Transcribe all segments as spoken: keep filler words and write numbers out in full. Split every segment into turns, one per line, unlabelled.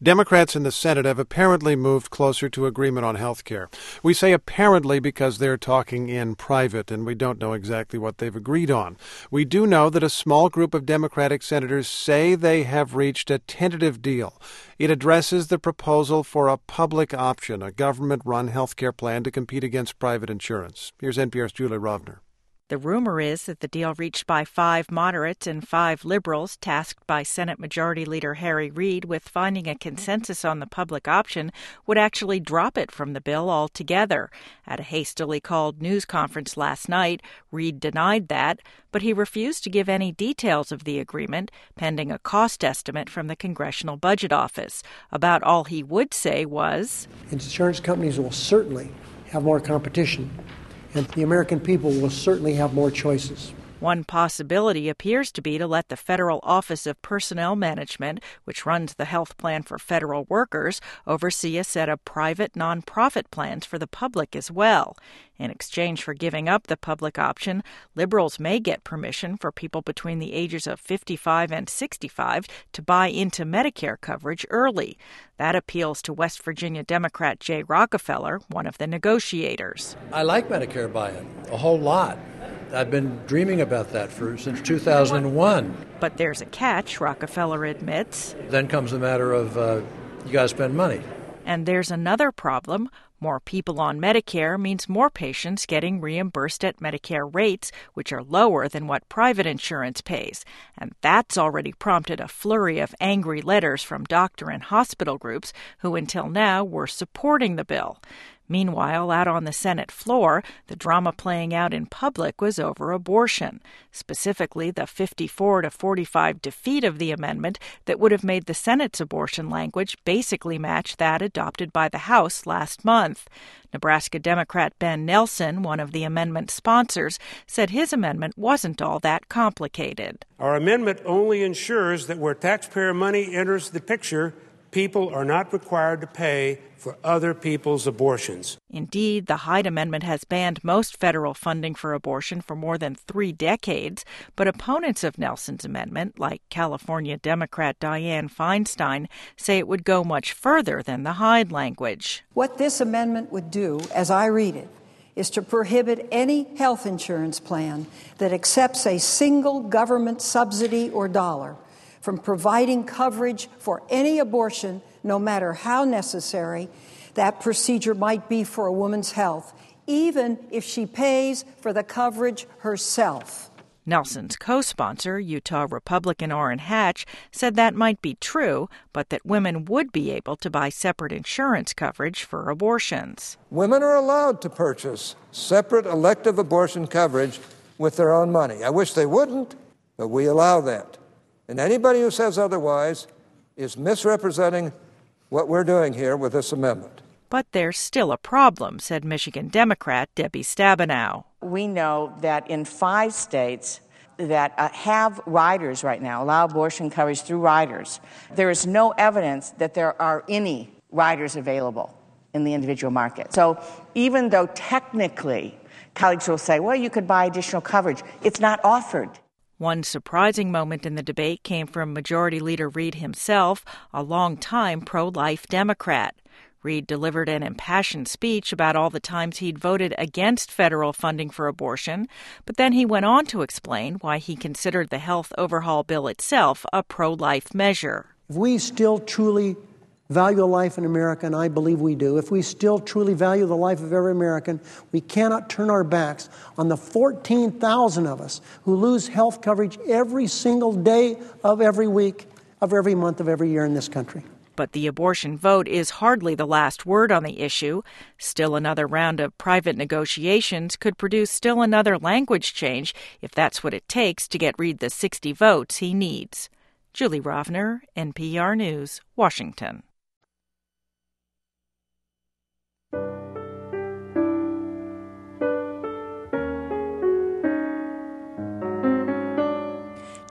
Democrats in the Senate have apparently moved closer to agreement on health care. We say apparently because they're talking in private, and we don't know exactly what they've agreed on. We do know that a small group of Democratic senators say they have reached a tentative deal. It addresses the proposal for a public option, a government-run health care plan to compete against private insurance. Here's N P R's Julie Rovner.
The rumor is that the deal reached by five moderates and five liberals, tasked by Senate Majority Leader Harry Reid with finding a consensus on the public option, would actually drop it from the bill altogether. At a hastily called news conference last night, Reid denied that, but he refused to give any details of the agreement, pending a cost estimate from the Congressional Budget Office. About all he would say was,
insurance companies will certainly have more competition, and the American people will certainly have more choices.
One possibility appears to be to let the Federal Office of Personnel Management, which runs the health plan for federal workers, oversee a set of private nonprofit plans for the public as well. In exchange for giving up the public option, liberals may get permission for people between the ages of fifty-five and sixty-five to buy into Medicare coverage early. That appeals to West Virginia Democrat Jay Rockefeller, one of the negotiators.
I like Medicare buy-in a whole lot. I've been dreaming about that for since two thousand one.
But there's a catch, Rockefeller admits.
Then comes the matter of uh, you got to spend money.
And there's another problem. More people on Medicare means more patients getting reimbursed at Medicare rates, which are lower than what private insurance pays. And that's already prompted a flurry of angry letters from doctor and hospital groups who until now were supporting the bill. Meanwhile, out on the Senate floor, the drama playing out in public was over abortion, specifically the fifty-four to forty-five defeat of the amendment that would have made the Senate's abortion language basically match that adopted by the House last month. Nebraska Democrat Ben Nelson, one of the amendment's sponsors, said his amendment wasn't all that complicated.
Our amendment only ensures that where taxpayer money enters the picture, people are not required to pay for other people's abortions.
Indeed, the Hyde Amendment has banned most federal funding for abortion for more than three decades, but opponents of Nelson's amendment, like California Democrat Dianne Feinstein, say it would go much further than the Hyde language.
What this amendment would do, as I read it, is to prohibit any health insurance plan that accepts a single government subsidy or dollar from providing coverage for any abortion, no matter how necessary that procedure might be for a woman's health, even if she pays for the coverage herself.
Nelson's co-sponsor, Utah Republican Orrin Hatch, said that might be true, but that women would be able to buy separate insurance coverage for abortions.
Women are allowed to purchase separate elective abortion coverage with their own money. I wish they wouldn't, but we allow that. And anybody who says otherwise is misrepresenting what we're doing here with this amendment.
But there's still a problem, said Michigan Democrat Debbie Stabenow.
We know that in five states that uh, have riders right now, allow abortion coverage through riders, there is no evidence that there are any riders available in the individual market. So even though technically colleagues will say, well, you could buy additional coverage, it's not offered.
One surprising moment in the debate came from Majority Leader Reid himself, a longtime pro-life Democrat. Reid delivered an impassioned speech about all the times he'd voted against federal funding for abortion, but then he went on to explain why he considered the health overhaul bill itself a pro-life measure.
If we still truly value life in America, and I believe we do, if we still truly value the life of every American, we cannot turn our backs on the fourteen thousand of us who lose health coverage every single day of every week, of every month, of every year in this country.
But the abortion vote is hardly the last word on the issue. Still another round of private negotiations could produce still another language change if that's what it takes to get Reid the sixty votes he needs. Julie Rovner, N P R News, Washington.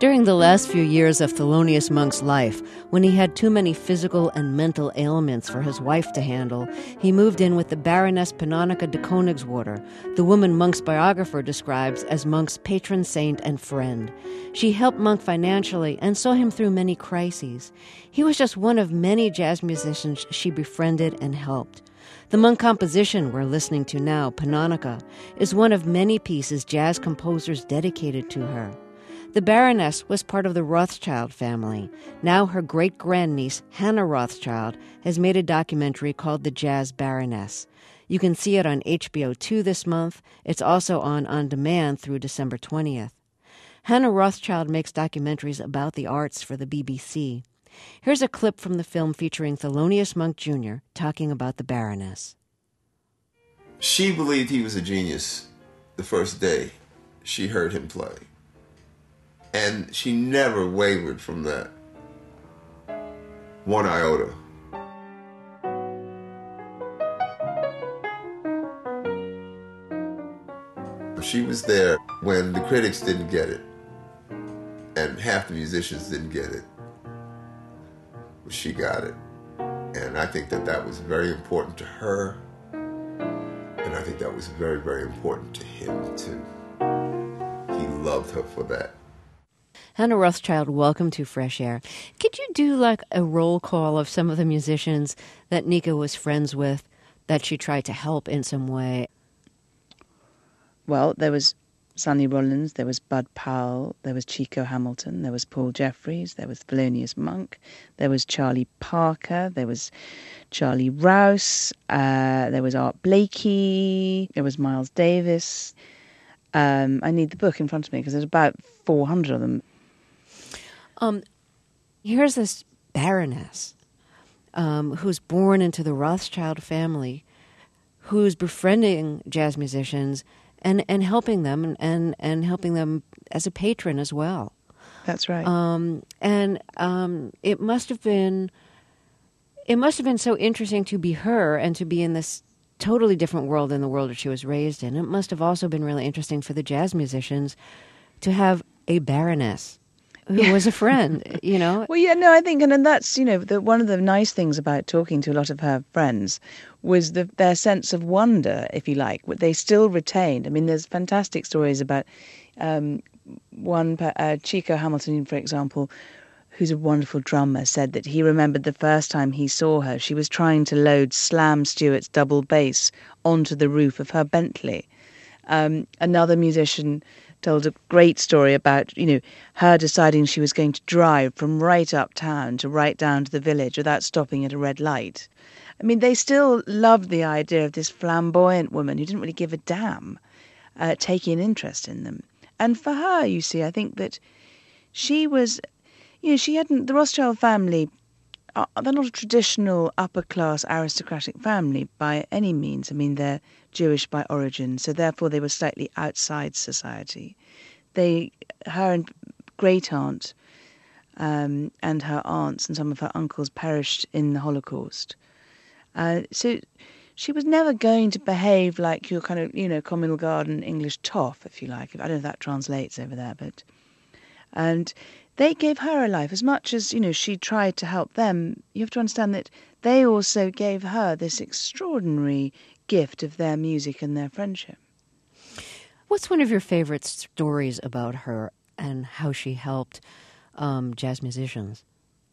During the last few years of Thelonious Monk's life, when he had too many physical and mental ailments for his wife to handle, he moved in with the Baroness Panonica de Koenigswarter, the woman Monk's biographer describes as Monk's patron saint and friend. She helped Monk financially and saw him through many crises. He was just one of many jazz musicians she befriended and helped. The Monk composition we're listening to now, Panonica, is one of many pieces jazz composers dedicated to her. The Baroness was part of the Rothschild family. Now her great-grandniece, Hannah Rothschild, has made a documentary called The Jazz Baroness. You can see it on H B O two this month. It's also on On Demand through December twentieth. Hannah Rothschild makes documentaries about the arts for the B B C. Here's a clip from the film featuring Thelonious Monk Junior talking about the Baroness.
She believed he was a genius the first day she heard him play. And she never wavered from that. One iota. She was there when the critics didn't get it. And half the musicians didn't get it. But she got it. And I think that that was very important to her. And I think that was very, very important to him, too. He loved her for that.
Hannah Rothschild, welcome to Fresh Air. Could you do like a roll call of some of the musicians that Nika was friends with that she tried to help in some way?
Well, there was Sonny Rollins, there was Bud Powell, there was Chico Hamilton, there was Paul Jeffries, there was Thelonious Monk, there was Charlie Parker, there was Charlie Rouse, uh, there was Art Blakey, there was Miles Davis. Um, I need the book in front of me because there's about four hundred of them.
Um, here's this Baroness um, who's born into the Rothschild family, who's befriending jazz musicians and, and helping them and, and, and helping them as a patron as well.
That's right.
Um, and um, it must have been it must have been so interesting to be her and to be in this totally different world than the world that she was raised in. It must have also been really interesting for the jazz musicians to have a Baroness who yeah. was a friend, you know?
Well, yeah, no, I think, and, and that's, you know, the, one of the nice things about talking to a lot of her friends was the, their sense of wonder, if you like, what they still retained. I mean, there's fantastic stories about um, one, uh, Chico Hamilton, for example, who's a wonderful drummer, said that he remembered the first time he saw her, she was trying to load Slam Stewart's double bass onto the roof of her Bentley. Um, another musician told a great story about, you know, her deciding she was going to drive from right uptown to right down to the village without stopping at a red light. I mean, they still loved the idea of this flamboyant woman who didn't really give a damn, uh, taking an interest in them. And for her, you see, I think that she was, you know, she hadn't, the Rothschild family, uh, they're not a traditional upper-class aristocratic family by any means. I mean, they're Jewish by origin, so therefore they were slightly outside society. They, her and great-aunt um, and her aunts and some of her uncles perished in the Holocaust. Uh, so she was never going to behave like your kind of, you know, communal garden English toff, if you like. I don't know if that translates over there, but... And they gave her a life as much as, you know, she tried to help them. You have to understand that they also gave her this extraordinary gift of their music and their friendship.
What's one of your favorite stories about her and how she helped um, jazz musicians?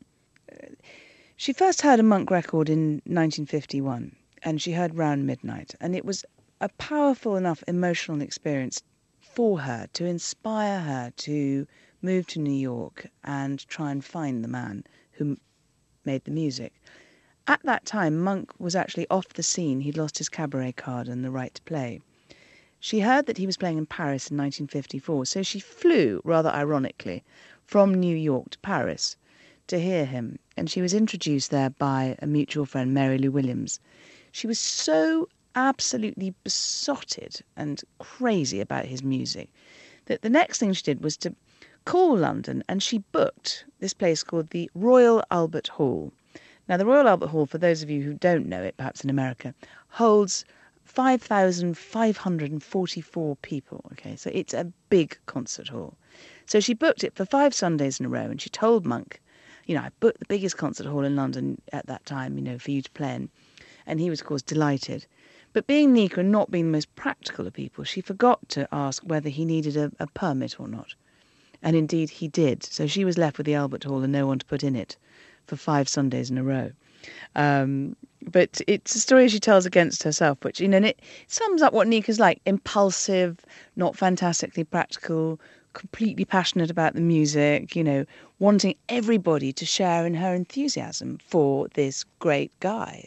She first heard a Monk record in nineteen fifty-one, and she heard Round Midnight, and it was a powerful enough emotional experience for her to inspire her to move to New York and try and find the man who made the music. At that time, Monk was actually off the scene. He'd lost his cabaret card and the right to play. She heard that he was playing in Paris in nineteen fifty-four, so she flew, rather ironically, from New York to Paris to hear him, and she was introduced there by a mutual friend, Mary Lou Williams. She was so absolutely besotted and crazy about his music that the next thing she did was to call London, and she booked this place called the Royal Albert Hall. Now, the Royal Albert Hall, for those of you who don't know it, perhaps in America, holds five thousand five hundred forty-four people. Okay, so it's a big concert hall. So she booked it for five Sundays in a row, and she told Monk, you know, I booked the biggest concert hall in London at that time, you know, for you to play in. And he was, of course, delighted. But being Nika and not being the most practical of people, she forgot to ask whether he needed a, a permit or not. And indeed he did. So she was left with the Albert Hall and no one to put in it for five Sundays in a row. Um, but it's a story she tells against herself, which, you know, and it sums up what Nika's like. Impulsive, not fantastically practical, completely passionate about the music, you know, wanting everybody to share in her enthusiasm for this great guy.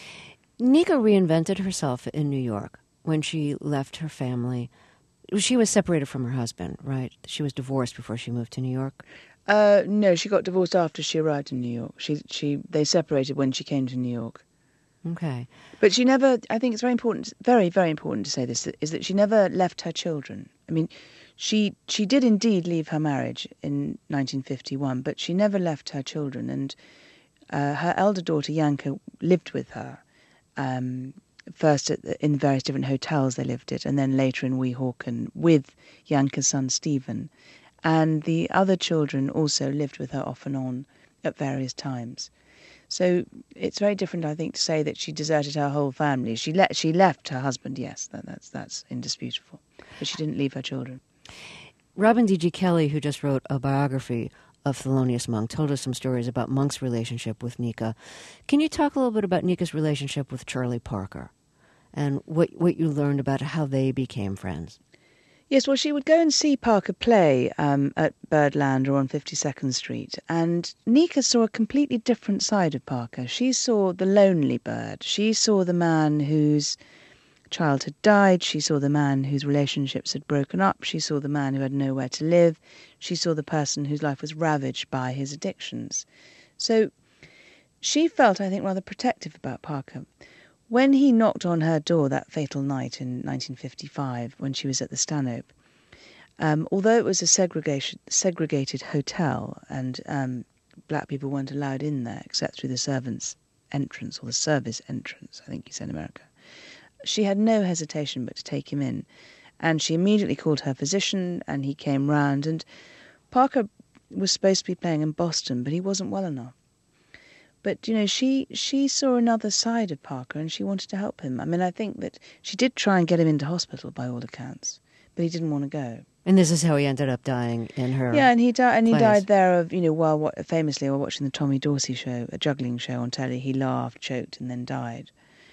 Nika reinvented herself in New York when she left her family. She was separated from her husband, right? She was divorced before she moved to New York?
Uh, no, she got divorced after she arrived in New York. She, she, they separated when she came to New York.
Okay.
But she never, I think it's very important, very, very important to say this, is that she never left her children. I mean, she she did indeed leave her marriage in nineteen fifty-one, but she never left her children. And uh, her elder daughter, Yanka, lived with her. Um, first at the, in various different hotels they lived at, and then later in Weehawken with Yanka's son, Stephen. And the other children also lived with her off and on at various times. So it's very different, I think, to say that she deserted her whole family. She le- she left her husband, yes, that, that's that's indisputable. But she didn't leave her children.
Robin D G. Kelley, who just wrote a biography of Thelonious Monk, told us some stories about Monk's relationship with Nika. Can you talk a little bit about Nika's relationship with Charlie Parker and what, what you learned about how they became friends?
Yes, well, she would go and see Parker play um, at Birdland or on fifty-second Street, and Nika saw a completely different side of Parker. She saw the lonely bird. She saw the man whose child had died. She saw the man whose relationships had broken up. She saw the man who had nowhere to live. She saw the person whose life was ravaged by his addictions. So she felt, I think, rather protective about Parker. When he knocked on her door that fatal night in nineteen fifty-five, when she was at the Stanhope, um, although it was a segregation, segregated hotel and um, black people weren't allowed in there except through the servants' entrance, or the service entrance, I think you said in America, she had no hesitation but to take him in. And she immediately called her physician, and he came round. And Parker was supposed to be playing in Boston, but he wasn't well enough. But, you know, she she saw another side of Parker, and she wanted to help him. I mean, I think that she did try and get him into hospital, by all accounts, but he didn't want to go.
And this is how he ended up dying in her
Yeah, and he died. And he
place.
died there of, you know, while what, famously while watching the Tommy Dorsey show, a juggling show on telly. He laughed, choked, and then died.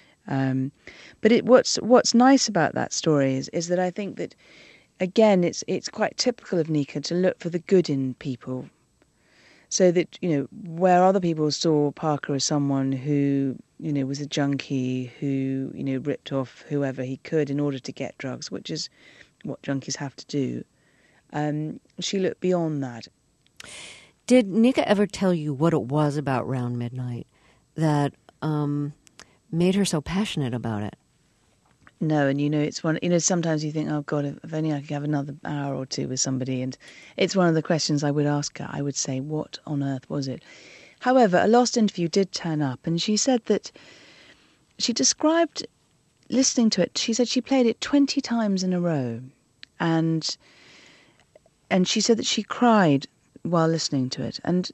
Um, but it, what's what's nice about that story is is that I think that, again, it's it's quite typical of Nika to look for the good in people. So that, you know, where other people saw Parker as someone who, you know, was a junkie, who, you know, ripped off whoever he could in order to get drugs, which is what junkies have to do, um, she looked beyond that.
Did Nika ever tell you what it was about Round Midnight that um, made her so passionate about it?
No, and you know, it's one, you know, sometimes you think, oh God, if, if only I could have another hour or two with somebody. And it's one of the questions I would ask her. I would say, what on earth was it? However, a lost interview did turn up, and she said that she described listening to it. She said she played it twenty times in a row. And, and she said that she cried while listening to it. And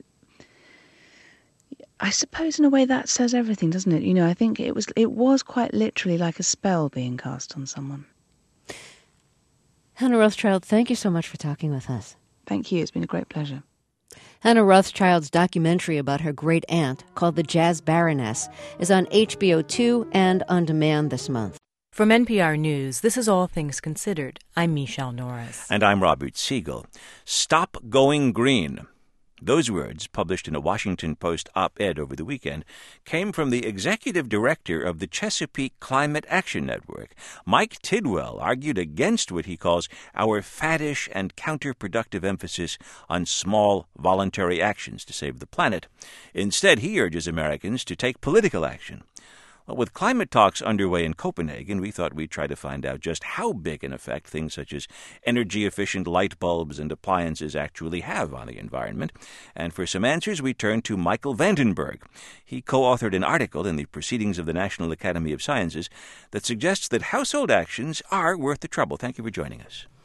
I suppose in a way that says everything, doesn't it? You know, I think it was it was quite literally like a spell being cast on someone.
Hannah Rothschild, thank you so much for talking with us.
Thank you. It's been a great pleasure.
Hannah Rothschild's documentary about her great aunt, called The Jazz Baroness, is on H B O two and on demand this month.
From N P R News, this is All Things Considered. I'm Michelle Norris.
And I'm Robert Siegel. Stop going green. Those words, published in a Washington Post op-ed over the weekend, came from the executive director of the Chesapeake Climate Action Network. Mike Tidwell argued against what he calls our faddish and counterproductive emphasis on small, voluntary actions to save the planet. Instead, he urges Americans to take political action. Well, with climate talks underway in Copenhagen, we thought we'd try to find out just how big an effect things such as energy-efficient light bulbs and appliances actually have on the environment. And for some answers, we turned to Michael Vandenberg. He co-authored an article in the Proceedings of the National Academy of Sciences that suggests that household actions are worth the trouble. Thank you for joining us.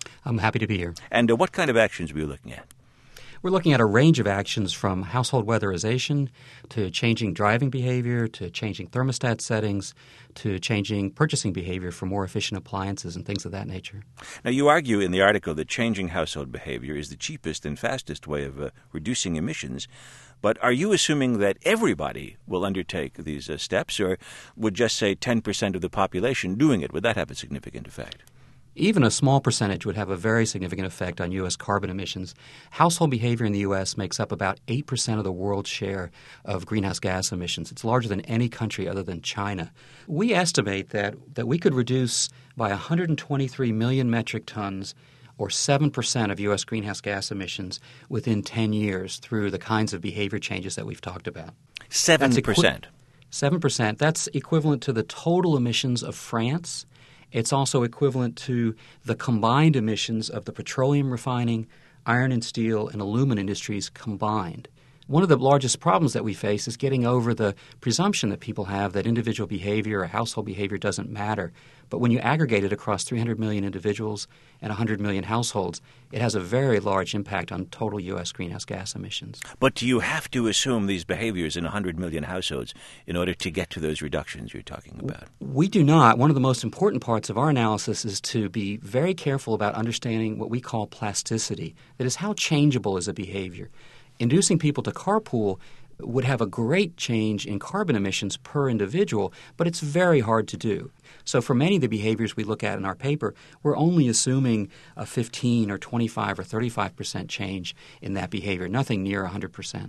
I'm happy to be here.
And uh, what kind of actions were you looking at?
We're looking at a range of actions from household weatherization to changing driving behavior to changing thermostat settings to changing purchasing behavior for more efficient appliances and things of that nature.
Now, you argue in the article that changing household behavior is the cheapest and fastest way of uh, reducing emissions. But are you assuming that everybody will undertake these uh, steps, or would just, say, ten percent of the population doing it? Would that have a significant effect?
Even a small percentage would have a very significant effect on U S carbon emissions. Household behavior in the U S makes up about eight percent of the world's share of greenhouse gas emissions. It's larger than any country other than China. We estimate that, that we could reduce by one hundred twenty-three million metric tons or seven percent of U S greenhouse gas emissions within ten years through the kinds of behavior changes that we've talked about.
seven percent?
seven percent. That's equivalent to the total emissions of France. It's also equivalent to the combined emissions of the petroleum refining, iron and steel, and aluminum industries combined. One of the largest problems that we face is getting over the presumption that people have that individual behavior or household behavior doesn't matter. But when you aggregate it across three hundred million individuals and one hundred million households, it has a very large impact on total U S greenhouse gas emissions.
But do you have to assume these behaviors in one hundred million households in order to get to those reductions you're talking about?
We do not. One of the most important parts of our analysis is to be very careful about understanding what we call plasticity. That is, how changeable is a behavior. Inducing people to carpool would have a great change in carbon emissions per individual, but it's very hard to do. So for many of the behaviors we look at in our paper, we're only assuming a fifteen or twenty-five or thirty-five percent change in that behavior, nothing near one hundred percent.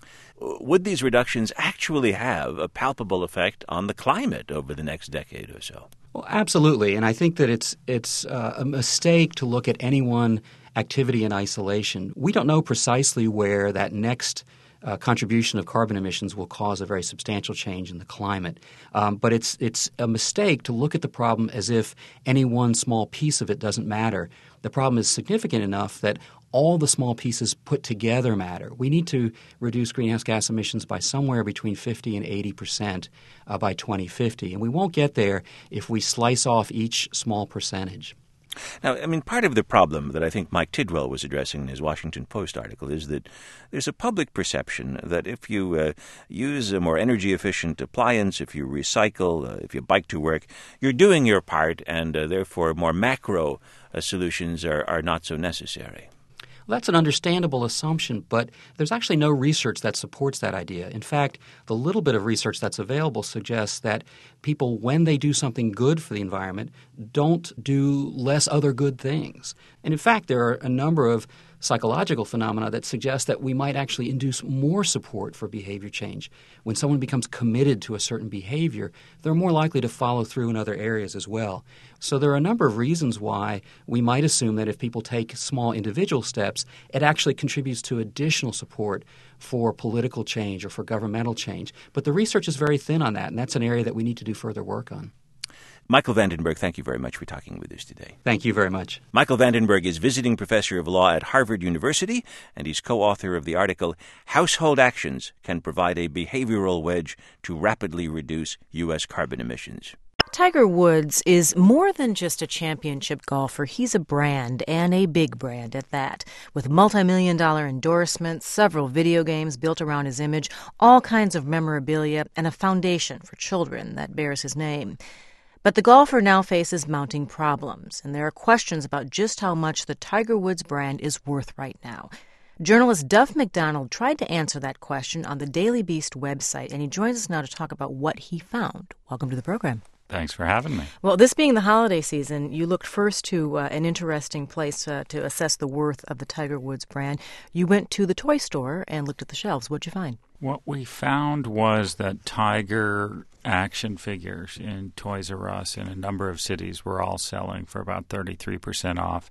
Would these reductions actually have a palpable effect on the climate over the next decade or so?
Well, absolutely. And I think that it's it's uh, a mistake to look at any one activity in isolation. We don't know precisely where that next uh, contribution of carbon emissions will cause a very substantial change in the climate. Um, but it's it's a mistake to look at the problem as if any one small piece of it doesn't matter. The problem is significant enough that all the small pieces put together matter. We need to reduce greenhouse gas emissions by somewhere between fifty and eighty percent uh, by twenty fifty. And we won't get there if we slice off each small percentage.
Now, I mean, part of the problem that I think Mike Tidwell was addressing in his Washington Post article is that there's a public perception that if you uh, use a more energy-efficient appliance, if you recycle, uh, if you bike to work, you're doing your part, and uh, therefore more macro uh, solutions are, are not so necessary.
Well, that's an understandable assumption, but there's actually no research that supports that idea. In fact, the little bit of research that's available suggests that people, when they do something good for the environment, don't do less other good things. And in fact, there are a number of psychological phenomena that suggest that we might actually induce more support for behavior change. When someone becomes committed to a certain behavior, they're more likely to follow through in other areas as well. So there are a number of reasons why we might assume that if people take small individual steps, it actually contributes to additional support for political change or for governmental change. But the research is very thin on that, and that's an area that we need to do further work on.
Michael Vandenberg, thank you very much for talking with us today.
Thank you very much.
Michael Vandenberg is visiting professor of law at Harvard University, and he's co-author of the article, Household Actions Can Provide a Behavioral Wedge to Rapidly Reduce U S Carbon Emissions.
Tiger Woods is more than just a championship golfer. He's a brand, and a big brand at that, with multi-million dollar endorsements, several video games built around his image, all kinds of memorabilia, and a foundation for children that bears his name. But the golfer now faces mounting problems, and there are questions about just how much the Tiger Woods brand is worth right now. Journalist Duff McDonald tried to answer that question on the Daily Beast website, and he joins us now to talk about what he found. Welcome to the program.
Thanks for having me.
Well, this being the holiday season, you looked first to uh, an interesting place uh, to assess the worth of the Tiger Woods brand. You went to the toy store and looked at the shelves. What'd you find?
What we found was that Tiger action figures in Toys R Us in a number of cities were all selling for about thirty-three percent off,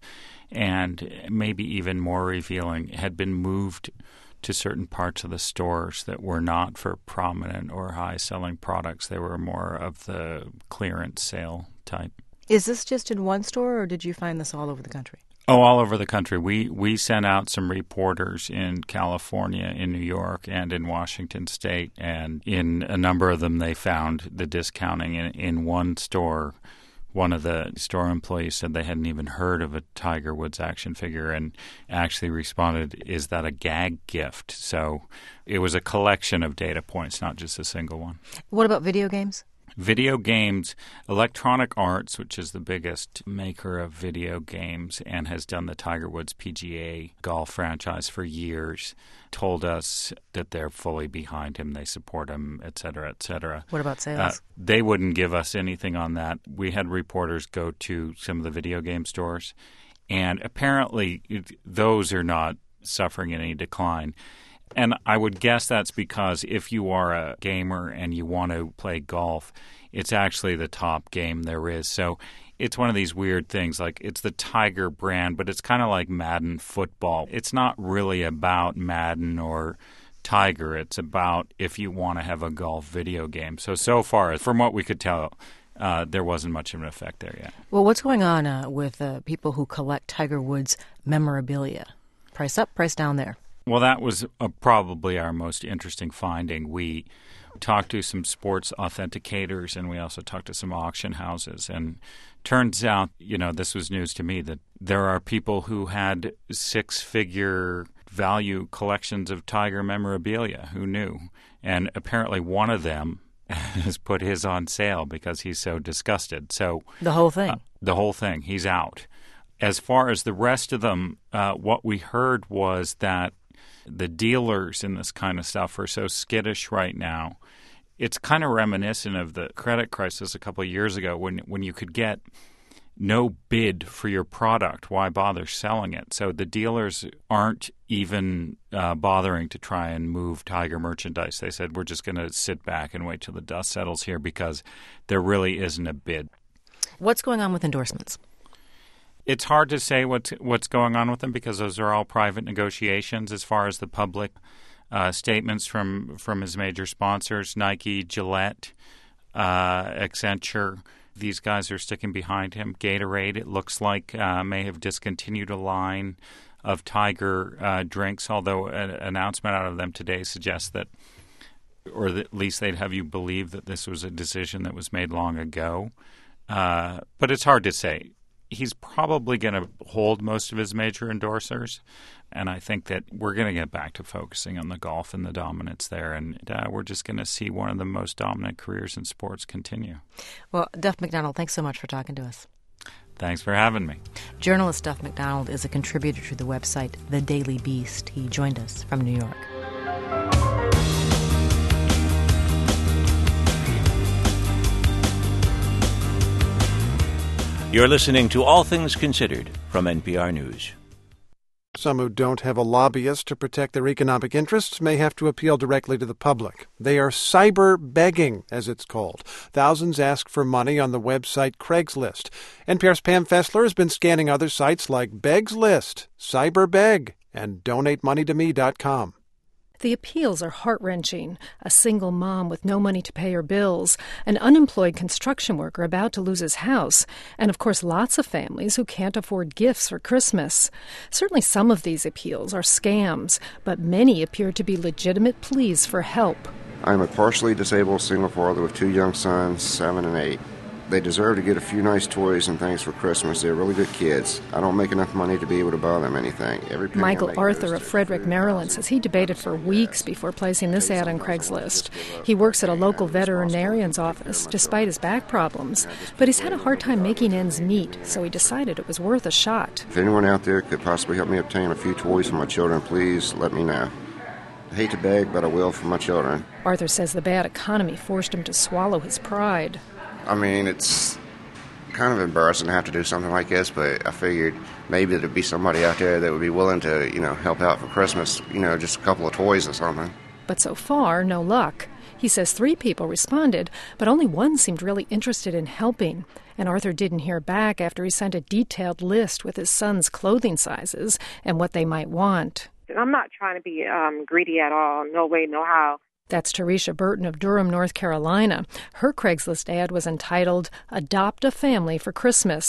and maybe even more revealing, had been moved to certain parts of the stores that were not for prominent or high-selling products. They were more of the clearance sale type.
Is this just in one store, or did you find this all over the country?
Oh, all over the country. We we sent out some reporters in California, in New York, and in Washington State, and in a number of them they found the discounting in, in one store One of the store employees said they hadn't even heard of a Tiger Woods action figure and actually responded, is that a gag gift? So it was a collection of data points, not just a single one.
What about video games?
Video games, Electronic Arts, which is the biggest maker of video games and has done the Tiger Woods P G A golf franchise for years, told us that they're fully behind him, they support him, et cetera, et cetera.
What about sales?
Uh, they wouldn't give us anything on that. We had reporters go to some of the video game stores, and apparently it, those are not suffering any decline. And I would guess that's because if you are a gamer and you want to play golf, it's actually the top game there is. So it's one of these weird things, like it's the Tiger brand, but it's kind of like Madden football. It's not really about Madden or Tiger. It's about if you want to have a golf video game. So, so far, from what we could tell, uh, there wasn't much of an effect there yet.
Well, what's going on uh, with uh, people who collect Tiger Woods memorabilia? Price up, price down there.
Well, that was uh, probably our most interesting finding. We talked to some sports authenticators, and we also talked to some auction houses. And turns out, you know, this was news to me, that there are people who had six-figure value collections of Tiger memorabilia. Who knew? And apparently one of them has put his on sale because he's so disgusted. So
the whole thing?
Uh, the whole thing. He's out. As far as the rest of them, uh, what we heard was that the dealers in this kind of stuff are so skittish right now. It's kind of reminiscent of the credit crisis a couple of years ago when when you could get no bid for your product. Why bother selling it? So the dealers aren't even uh, bothering to try and move Tiger merchandise. They said, we're just going to sit back and wait till the dust settles here because there really isn't a bid.
What's going on with endorsements?
It's hard to say what's, what's going on with them because those are all private negotiations as far as the public uh, statements from, from his major sponsors, Nike, Gillette, uh, Accenture. These guys are sticking behind him. Gatorade, it looks like, uh, may have discontinued a line of Tiger uh, drinks, although an announcement out of them today suggests that, or at least they'd have you believe that this was a decision that was made long ago. Uh, but it's hard to say. He's probably going to hold most of his major endorsers, and I think that we're going to get back to focusing on the golf and the dominance there, and uh, we're just going to see one of the most dominant careers in sports continue.
Well, Duff McDonald, thanks so much for talking to us.
Thanks for having me.
Journalist Duff McDonald is a contributor to the website The Daily Beast. He joined us from New York.
You're listening to All Things Considered from N P R News.
Some who don't have a lobbyist to protect their economic interests may have to appeal directly to the public. They are cyber begging, as it's called. Thousands ask for money on the website Craigslist. N P R's Pam Fessler has been scanning other sites like Beg's List, Cyber Beg, and donate money to me dot com.
The appeals are heart-wrenching. A single mom with no money to pay her bills, an unemployed construction worker about to lose his house, and of course lots of families who can't afford gifts for Christmas. Certainly some of these appeals are scams, but many appear to be legitimate pleas for help.
I'm a partially disabled single father with two young sons, seven and eight. They deserve to get a few nice toys and things for Christmas. They're really good kids. I don't make enough money to be able to buy them anything. Every
Michael Arthur of Frederick, Maryland, says he debated for weeks before placing this ad on Craigslist. He works at a local veterinarian's office, despite his back problems. But he's had a hard time making ends meet, so he decided it was worth a shot.
If anyone out there could possibly help me obtain a few toys for my children, please let me know. I hate to beg, but I will for my children.
Arthur says the bad economy forced him to swallow his pride.
I mean, it's kind of embarrassing to have to do something like this, but I figured maybe there'd be somebody out there that would be willing to, you know, help out for Christmas, you know, just a couple of toys or something.
But so far, no luck. He says three people responded, but only one seemed really interested in helping. And Arthur didn't hear back after he sent a detailed list with his son's clothing sizes and what they might want.
I'm not trying to be um, greedy at all. No way, no how.
That's Teresha Burton of Durham, North Carolina. Her Craigslist ad was entitled, Adopt a Family for Christmas.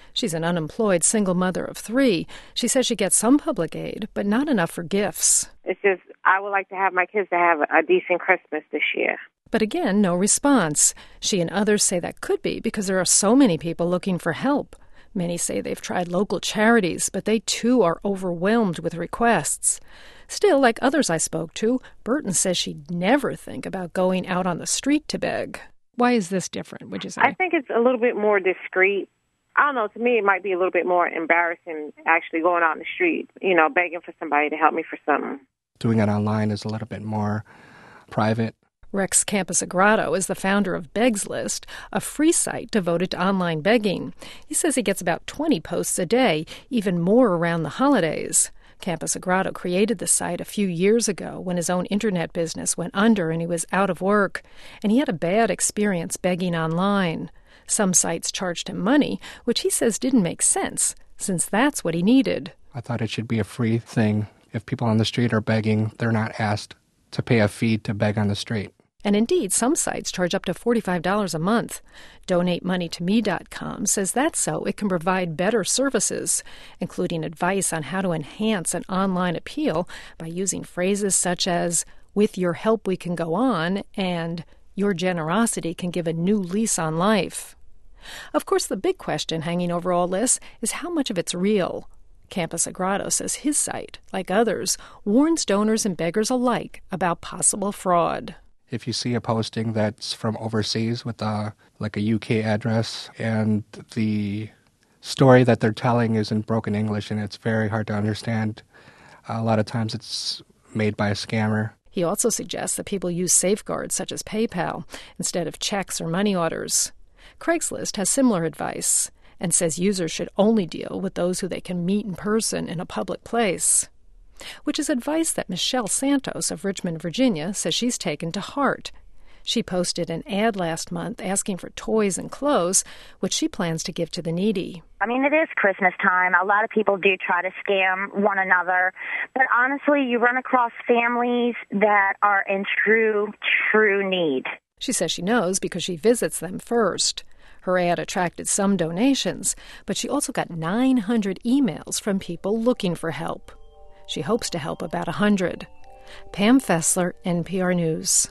She's an unemployed single mother of three. She says she gets some public aid, but not enough for gifts.
It's just, I would like to have my kids to have a decent Christmas this year.
But again, no response. She and others say that could be because there are so many people looking for help. Many say they've tried local charities, but they too are overwhelmed with requests. Still, like others I spoke to, Burton says she'd never think about going out on the street to beg. Why is this different, would you say?
I think it's a little bit more discreet. I don't know, to me it might be a little bit more embarrassing actually going out in the street, you know, begging for somebody to help me for something.
Doing it online is a little bit more private.
Rex Camposagrado is the founder of Begs List, a free site devoted to online begging. He says he gets about twenty posts a day, even more around the holidays. Camposagrado created the site a few years ago when his own internet business went under and he was out of work, and he had a bad experience begging online. Some sites charged him money, which he says didn't make sense, since that's what he needed.
I thought it should be a free thing. If people on the street are begging, they're not asked to pay a fee to beg on the street.
And indeed, some sites charge up to forty-five dollars a month. donate money to me dot com says that's so it can provide better services, including advice on how to enhance an online appeal by using phrases such as, "With your help we can go on," and "Your generosity can give a new lease on life." Of course, the big question hanging over all this is how much of it's real. Camposagrado says his site, like others, warns donors and beggars alike about possible fraud.
If you see a posting that's from overseas with a, like a U K address and the story that they're telling is in broken English and it's very hard to understand, a lot of times it's made by a scammer.
He also suggests that people use safeguards such as PayPal instead of checks or money orders. Craigslist has similar advice and says users should only deal with those who they can meet in person in a public place, which is advice that Michelle Santos of Richmond, Virginia, says she's taken to heart. She posted an ad last month asking for toys and clothes, which she plans to give to the needy.
I mean, it is Christmas time. A lot of people do try to scam one another. But honestly, you run across families that are in true, true need.
She says she knows because she visits them first. Her ad attracted some donations, but she also got nine hundred emails from people looking for help. She hopes to help about one hundred. Pam Fessler, N P R News.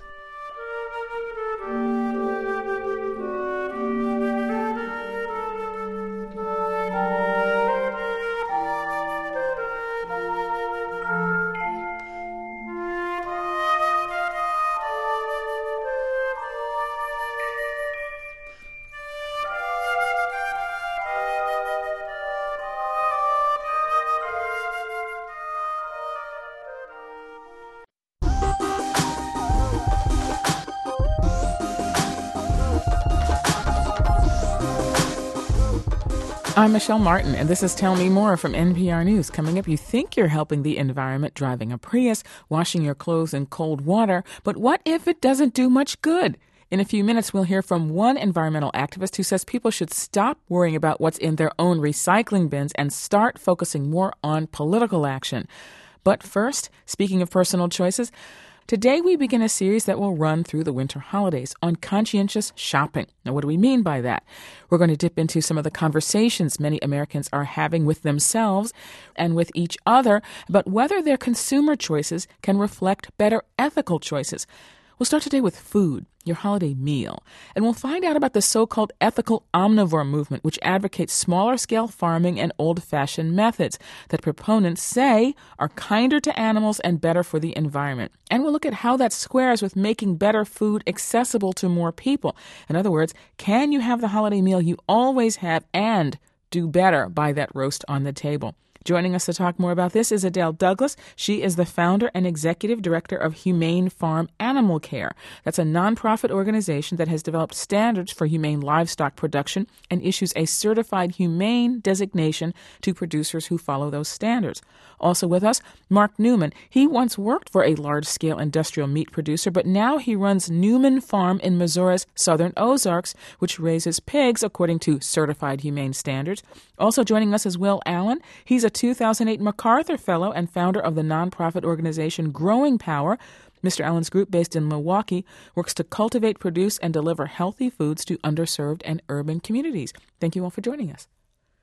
I'm Michelle Martin, and this is Tell Me More from N P R News. Coming up, you think you're helping the environment driving a Prius, washing your clothes in cold water, but what if it doesn't do much good? In a few minutes, we'll hear from one environmental activist who says people should stop worrying about what's in their own recycling bins and start focusing more on political action. But first, speaking of personal choices, today we begin a series that will run through the winter holidays on conscientious shopping. Now, what do we mean by that? We're going to dip into some of the conversations many Americans are having with themselves and with each other about whether their consumer choices can reflect better ethical choices. We'll start today with food, your holiday meal, and we'll find out about the so-called ethical omnivore movement, which advocates smaller-scale farming and old-fashioned methods that proponents say are kinder to animals and better for the environment. And we'll look at how that squares with making better food accessible to more people. In other words, can you have the holiday meal you always have and do better by that roast on the table? Joining us to talk more about this is Adele Douglas. She is the founder and executive director of Humane Farm Animal Care. That's a nonprofit organization that has developed standards for humane livestock production and issues a certified humane designation to producers who follow those standards. Also with us, Mark Newman. He once worked for a large-scale industrial meat producer, but now he runs Newman Farm in Missouri's southern Ozarks, which raises pigs according to certified humane standards. Also joining us is Will Allen. He's a two thousand eight MacArthur Fellow and founder of the nonprofit organization Growing Power. Mister Allen's group, based in Milwaukee, works to cultivate, produce, and deliver healthy foods to underserved and urban communities. Thank you all for joining us.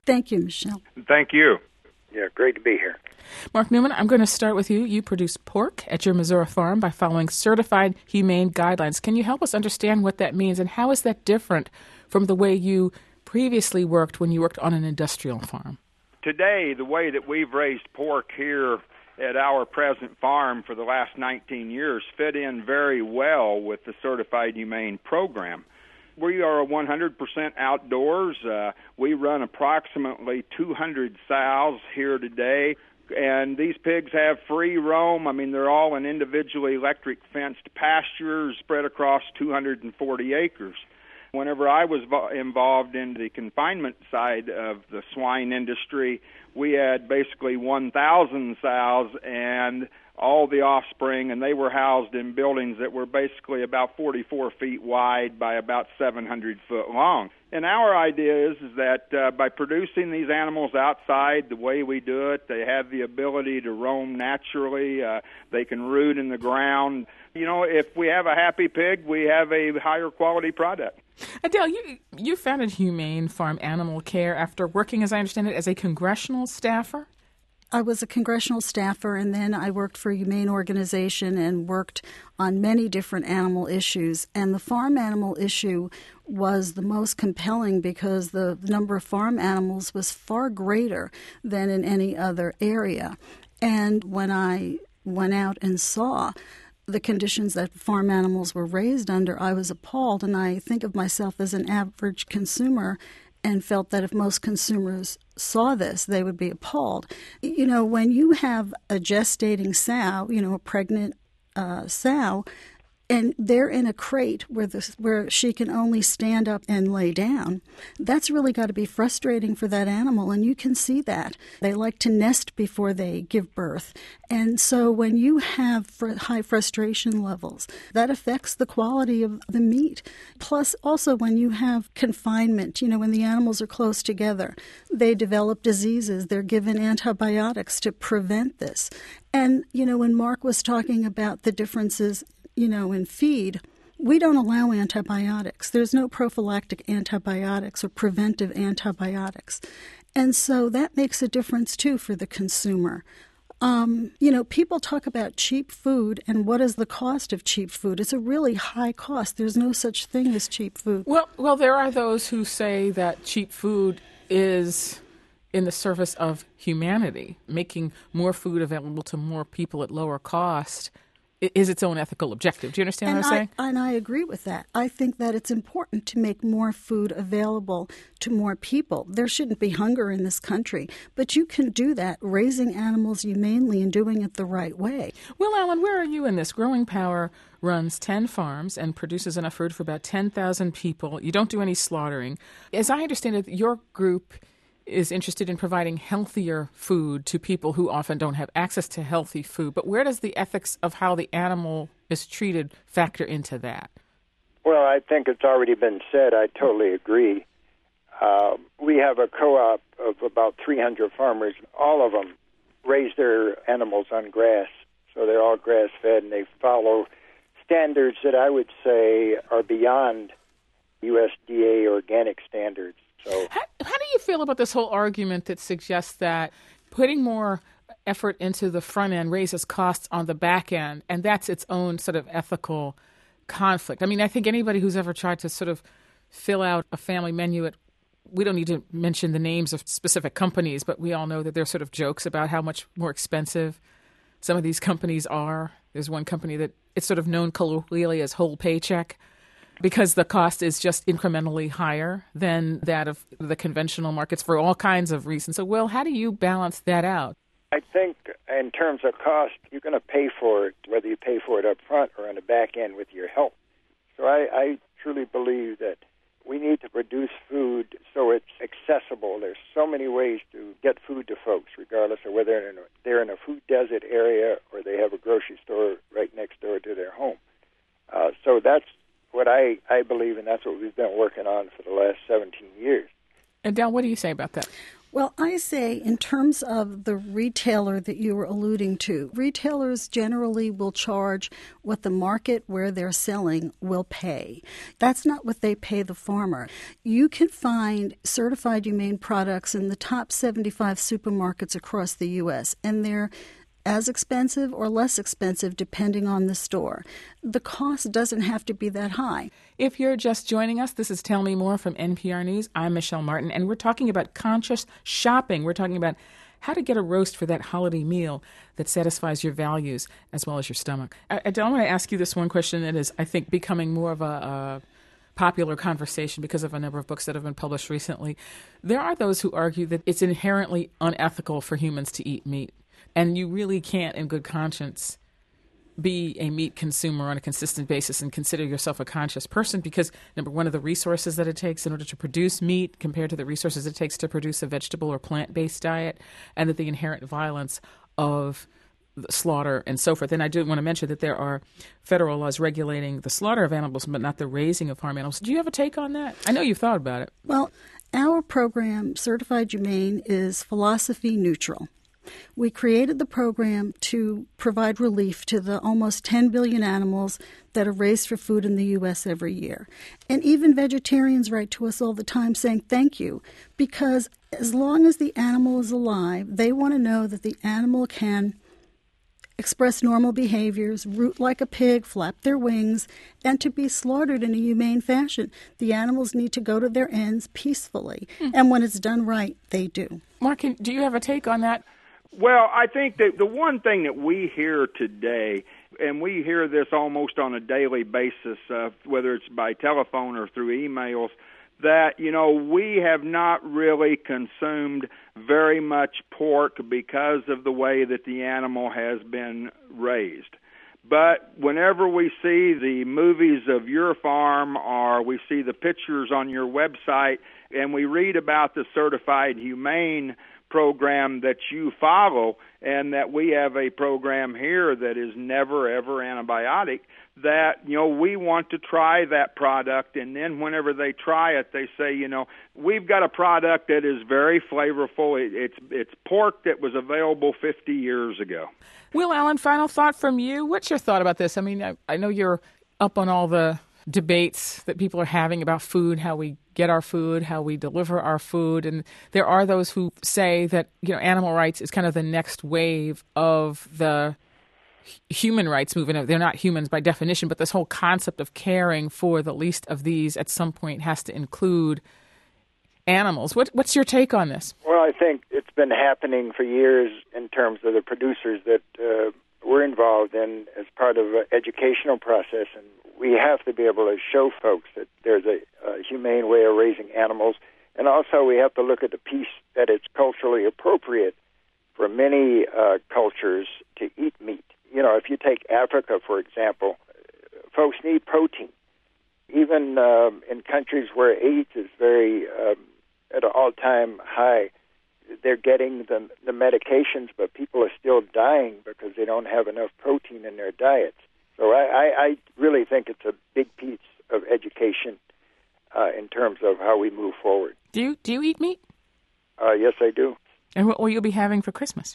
Thank you, Michelle.
Thank you.
Yeah, great to be here.
Mark Newman, I'm going to start with you. You produce pork at your Missouri farm by following certified humane guidelines. Can you help us understand what that means, and how is that different from the way you previously worked when you worked on an industrial farm?
Today, the way that we've raised pork here at our present farm for the last nineteen years fit in very well with the Certified Humane program. We are one hundred percent outdoors. Uh, we run approximately two hundred sows here today, and these pigs have free roam. I mean, they're all in individually electric fenced pastures spread across two hundred forty acres. Whenever I was vo- involved in the confinement side of the swine industry, we had basically one thousand sows and all the offspring, and they were housed in buildings that were basically about forty-four feet wide by about seven hundred foot long. And our idea is, is that uh, by producing these animals outside the way we do it, they have the ability to roam naturally. Uh, they can root in the ground. You know, if we have a happy pig, we have a higher quality product.
Adele, you, you founded Humane Farm Animal Care after working, as I understand it, as a congressional staffer?
I was a congressional staffer, and then I worked for a humane organization and worked on many different animal issues. And the farm animal issue was the most compelling because the number of farm animals was far greater than in any other area. And when I went out and saw the conditions that farm animals were raised under, I was appalled. And I think of myself as an average consumer and felt that if most consumers saw this, they would be appalled. You know, when you have a gestating sow, you know, a pregnant uh, sow, and they're in a crate where the, where she can only stand up and lay down, that's really got to be frustrating for that animal, and you can see that. They like to nest before they give birth. And so when you have fr- high frustration levels, that affects the quality of the meat. Plus, also when you have confinement, you know, when the animals are close together, they develop diseases. They're given antibiotics to prevent this. And, you know, when Mark was talking about the differences, you know, in feed, we don't allow antibiotics. There's no prophylactic antibiotics or preventive antibiotics. And so that makes a difference, too, for the consumer. Um, you know, people talk about cheap food and what is the cost of cheap food. It's a really high cost. There's no such thing as cheap food.
Well, well, there are those who say that cheap food is in the service of humanity. Making more food available to more people at lower cost is its own ethical objective. Do you understand
and
what I'm
I,
saying?
And I agree with that. I think that it's important to make more food available to more people. There shouldn't be hunger in this country, but you can do that raising animals humanely and doing it the right way.
Will Allen, where are you in this? Growing Power runs ten farms and produces enough food for about ten thousand people. You don't do any slaughtering. As I understand it, your group is interested in providing healthier food to people who often don't have access to healthy food. But where does the ethics of how the animal is treated factor into that?
Well, I think it's already been said. I totally agree. Uh, we have a co-op of about three hundred farmers. All of them raise their animals on grass, so they're all grass-fed, and they follow standards that I would say are beyond U S D A organic standards. So,
how, how do you feel about this whole argument that suggests that putting more effort into the front end raises costs on the back end, and that's its own sort of ethical conflict? I mean, I think anybody who's ever tried to sort of fill out a family menu at, we don't need to mention the names of specific companies, but we all know that there's sort of jokes about how much more expensive some of these companies are. There's one company that it's sort of known colloquially as Whole Paycheck, because the cost is just incrementally higher than that of the conventional markets for all kinds of reasons. So, Will, how do you balance that out?
I think in terms of cost, you're going to pay for it, whether you pay for it up front or on the back end with your help. So I, I truly believe that we need to produce food so it's accessible. There's so many ways to get food to folks, regardless of whether they're in a, they're in a food desert area or they have a grocery store right next door to their home. Uh, so that's what I, I believe, and that's what we've been working on for the last seventeen years.
Adele, what do you say about that?
Well, I say in terms of the retailer that you were alluding to, retailers generally will charge what the market where they're selling will pay. That's not what they pay the farmer. You can find certified humane products in the top seventy-five supermarkets across the U S, and they're as expensive or less expensive depending on the store. The cost doesn't have to be that high.
If you're just joining us, this is Tell Me More from N P R News. I'm Michelle Martin, and we're talking about conscious shopping. We're talking about how to get a roast for that holiday meal that satisfies your values as well as your stomach. I, I don't want to ask you this one question that is, I think, becoming more of a... a popular conversation because of a number of books that have been published recently. There are those who argue that it's inherently unethical for humans to eat meat. And you really can't, in good conscience, be a meat consumer on a consistent basis and consider yourself a conscious person because, number one, of the resources that it takes in order to produce meat compared to the resources it takes to produce a vegetable or plant-based diet, and that the inherent violence of the slaughter and so forth. And I do want to mention that there are federal laws regulating the slaughter of animals, but not the raising of farm animals. Do you have a take on that? I know you've thought about it.
Well, our program, Certified Humane, is philosophy neutral. We created the program to provide relief to the almost ten billion animals that are raised for food in the U S every year. And even vegetarians write to us all the time saying thank you, because as long as the animal is alive, they want to know that the animal can express normal behaviors, root like a pig, flap their wings, and to be slaughtered in a humane fashion. The animals need to go to their ends peacefully. Hmm. And when it's done right, they do.
Mark, do you have a take on that?
Well, I think that the one thing that we hear today, and we hear this almost on a daily basis, uh, whether it's by telephone or through emails, that, you know, we have not really consumed very much pork because of the way that the animal has been raised. But whenever we see the movies of your farm or we see the pictures on your website and we read about the Certified Humane program that you follow and that we have a program here that is never, ever antibiotic, that, you know, we want to try that product, and then whenever they try it, they say, you know, we've got a product that is very flavorful. It, it's it's pork that was available fifty years ago.
Will Allen, final thought from you. What's your thought about this? I mean, I, I know you're up on all the debates that people are having about food, how we get our food, how we deliver our food, and there are those who say that, you know, animal rights is kind of the next wave of the human rights movement. They're not humans by definition, but this whole concept of caring for the least of these at some point has to include animals. What, what's your take on this?
Well, I think it's been happening for years in terms of the producers that uh, we're involved in as part of an educational process, and we have to be able to show folks that there's a, a humane way of raising animals, and also we have to look at the piece that it's culturally appropriate for many uh, cultures to eat meat. You know, if you take Africa, for example, folks need protein. Even um, in countries where AIDS is very um, at an all-time high, they're getting the, the medications, but people are still dying because they don't have enough protein in their diets. So I, I, I really think it's a big piece of education uh, in terms of how we move forward.
Do you do you eat meat?
Uh, yes, I do.
And what will you be having for Christmas?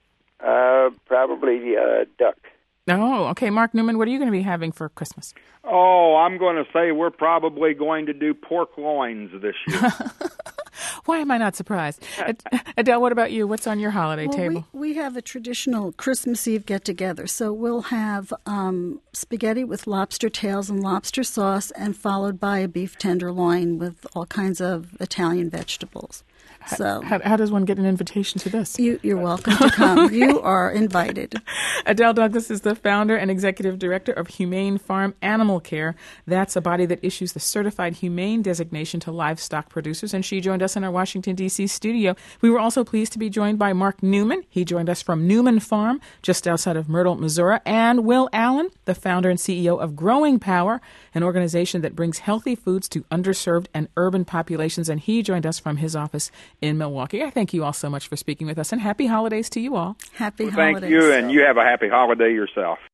Uh, probably uh, duck.
Oh, okay. Mark Newman, what are you going to be having for Christmas?
Oh, I'm going to say we're probably going to do pork loins this year.
Why am I not surprised? Adele, what about you? What's on your holiday
well,
table?
We, we have a traditional Christmas Eve get-together. So we'll have um, spaghetti with lobster tails and lobster sauce, and followed by a beef tenderloin with all kinds of Italian vegetables. So,
how, how does one get an invitation to this?
You, you're welcome to come. You are invited.
Adele Douglas is the founder and executive director of Humane Farm Animal Care. That's a body that issues the Certified Humane designation to livestock producers, and she joined us in our Washington, D C studio. We were also pleased to be joined by Mark Newman. He joined us from Newman Farm, just outside of Myrtle, Missouri, and Will Allen, the founder and C E O of Growing Power, an organization that brings healthy foods to underserved and urban populations, and he joined us from his office in Milwaukee. I thank you all so much for speaking with us, and happy holidays to you all.
Happy
well,
holidays.
Thank you, and you have a happy holiday yourself.